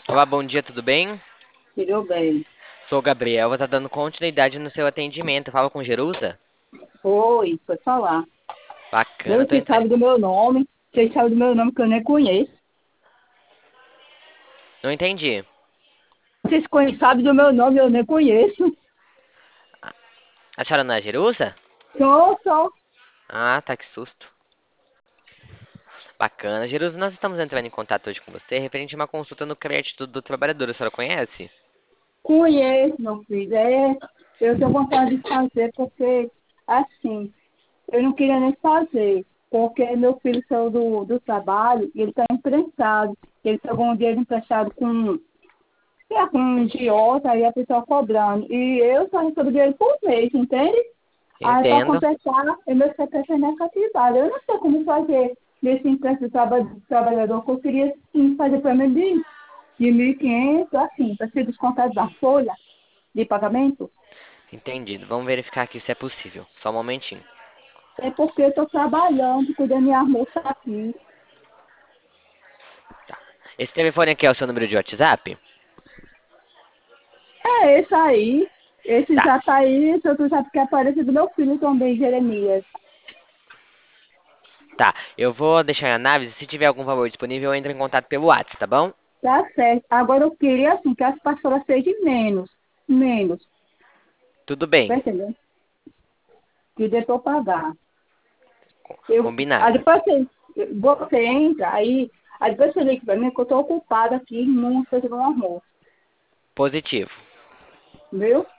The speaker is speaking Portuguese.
Olá, bom dia, tudo bem? Tudo bem. Sou o Gabriel, vou estar dando continuidade no seu atendimento. Fala com Jerusa? Oi, foi falar. Bacana, Deus, tô você entrando. sabe do meu nome. Você sabe do meu nome que eu nem conheço. Não entendi. Vocês sabem do meu nome, eu nem conheço. A senhora não é Jerusa? Sou. Ah, tá, que susto. Bacana. Jerusa, nós estamos entrando em contato hoje com você referente a uma consulta no crédito do trabalhador. A senhora conhece? Conheço, meu filho. Eu tenho vontade de fazer porque, assim, eu não queria nem fazer. Porque meu filho saiu do trabalho e ele está emprestado. Ele pegou um dinheiro emprestado com um idiota, aí a pessoa cobrando. E eu só recebo dinheiro por mês, entende? Aí, para Entendo. completar, o meu CPF é negativado. Eu não sei como fazer nesse imposto do trabalhador, que eu queria sim fazer pelo menos de 1.500 assim, para ser descontado da folha de pagamento. Entendido. Vamos verificar aqui se é possível. Só um momentinho. É porque eu estou trabalhando, cuidando da minha moça aqui. Tá. Esse telefone aqui é o seu número de WhatsApp? É esse aí. Esse Tá. já tá aí, se tu sabe que aparece do meu filho também, Jeremias. Tá. Eu vou deixar a análise. Se tiver algum valor disponível, eu entro em contato pelo WhatsApp, tá bom? Tá certo. Agora eu queria assim, que as parcelas sejam menos. Menos. Tudo Tá bem. entendendo? Que dê pra eu pagar. Aí Combinado. depois você entra, aí depois você liga pra mim que eu tô ocupada aqui, muito fazendo um almoço, Positivo. viu?